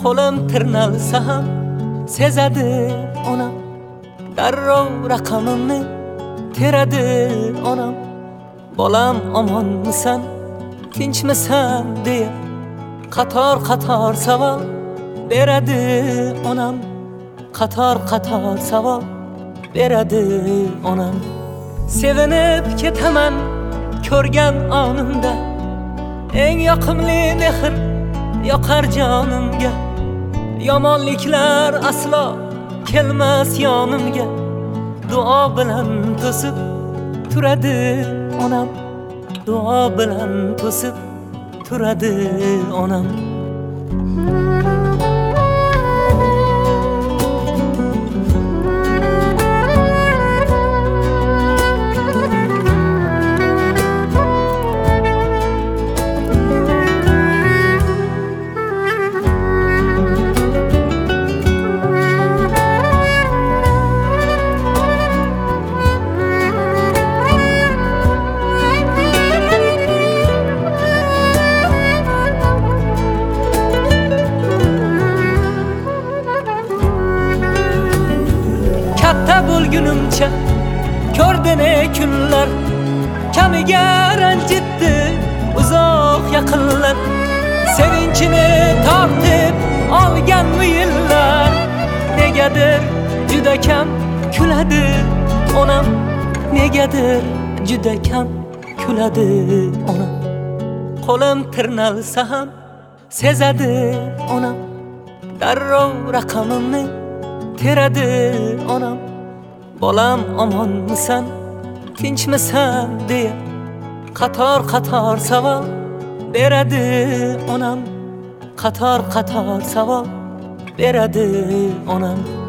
Qo'lim tirnalsa ham sezadi onam, darrov raqamimni teradi onam. Bolam omonmisan, tinchmisan deya qator savol beradi onam. Qator savol beradi onam. Sevinib ketaman ko'rgan onimda, eng yoqimli mehr yoqar jonimga. Yomonliklar aslo kelmas yonimga, duo bilan to'sib turadi onam. Duo bilan to'sib turadi onam. Katta bo'lgunimcha ko'rdi ne kunlar, kamiga ranjitdi uzoq yaqinlar. Sevinchini tortib olgan yillar, negadir juda kam kuladi onam. Negadir juda kam kuladi onam. Qo'lim tirnalsa ham sezadi onam, darrov raqamimni teradi onam. Bolam omonmisan, tinchmisan deya qator savol beradi onam. Qator savol beradi onam.